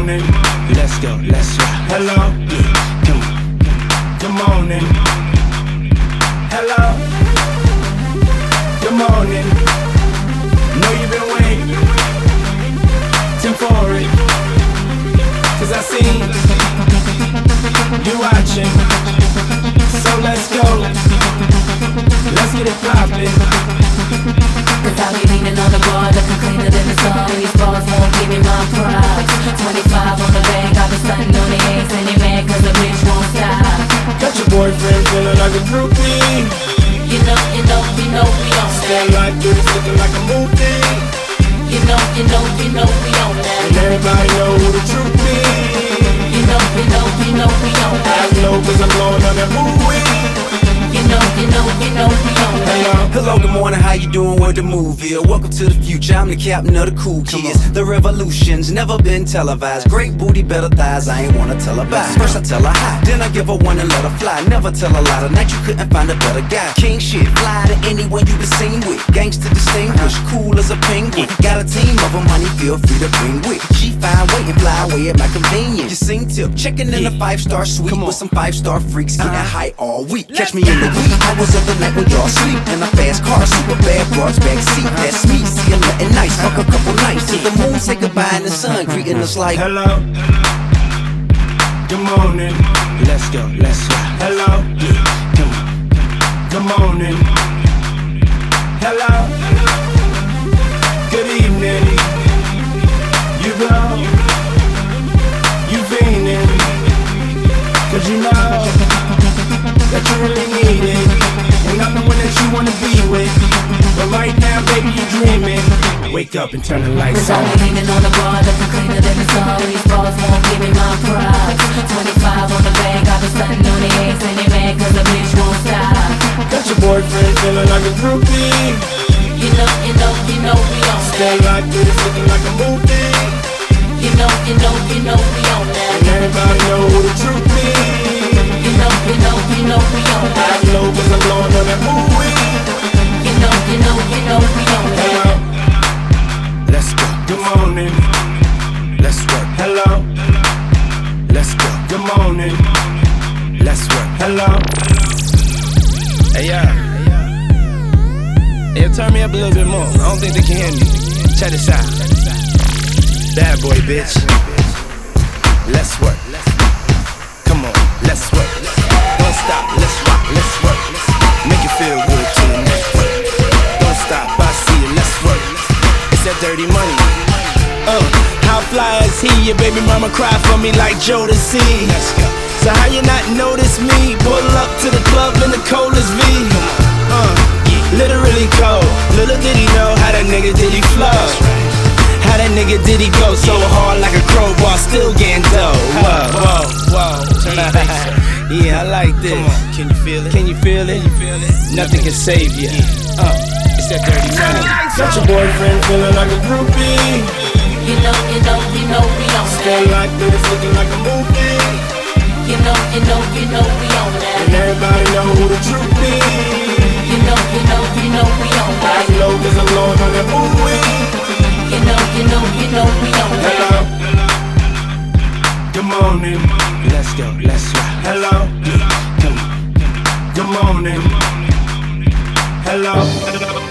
morning. Let's go, let's rock. Hello. Come on. Good morning. Hello. Good morning. Know you've been waiting for it, 'cause I see you watching. So let's go. Let's get it poppin'. 'Cause I be leaning on the bar, looking cleaner than the sun. These bars won't give me my props. 25 on the bank, I've been stunting on the eggs. And they mad 'cause the bitch won't stop. Got your boyfriend feeling like a groupie. You know we on that. Stay like this, looking like a movie. You know we on that. And everybody know who the truth be. You know we on that. I know 'cause I'm blowing on that movie. You know we on that. Hello, good morning, how you doing? Where the movie? Welcome to the future, I'm the captain of the cool kids. The revolution's never been televised. Great booty, better thighs, I ain't wanna tell her bye. First I tell her hi, then I give her one and let her fly. Never tell a lie, tonight you couldn't find a better guy. King shit, fly to anyone you been seen with. Gangsta distinguished, cool as a penguin. Got a team of them, honey, feel free to bring with. She fine, wait and fly away at my convenience. You sing tip, checking in a 5-star suite with some 5-star freaks, getting high all week. Catch me in the wee hours of the night when y'all sleep. In a fast car, super bad broads backseat. That's me, see I'm nothing nice. Fuck a couple nights till the moon say goodbye and the sun greeting us like hello. Good morning. Let's go, let's rock. Hello. Come on. Good morning. Hello. Good evening. You go. You fiending. 'Cause you know that you really need it. And I'm the one that you wanna be with. But right now, baby, you dreaming. Wake up and turn the lights 'Cause I on. be leaning on the bar, looking cleaner than the sun. These bars won't give me my props. 25 on the bank, I've been stunting on the eggs. And they mad 'cause the bitch won't stop. Got your boyfriend feeling like a groupie. You know we on Stay that. like this, looking like a movie. You know we on that. And everybody know who the truth be. You know we on I that. know 'cause I'm blowing on that movie. You know we on that. Hello. Let's go. Good morning. Let's work. Hello. Let's go. Good morning. Let's work. Hello. Hey, yeah. Hey, turn me up a little bit more. I don't think they can hear me. Check this out. Bad boy, bitch. Let's work. Come on, let's work. Don't stop, let's rock, let's work. Make it feel good to your neck. Don't stop, I see you, let's work. It's that dirty money. How fly is he? Your baby mama cry for me like Jodeci. Let's go. So how you not notice me? Pull up to the club in the coldest V. Literally cold. Little did he know how that nigga did he flow. How that nigga did he go so hard like a crowbar, still getting dough. Whoa. Yeah, I like this. Come on. Can you feel it? Can you feel it? Nothing can save you. It's that dirty money. Got your boyfriend feeling like a groupie. You know we on Stay that. like this, looking like a movie. You know we on that. And everybody know who the truth be. You know we on I that. know 'cause I'm blowing on that movie. You know we on that. Hello. Good morning. Let's go, let's rock. Hello. Come on. Good morning. Hello.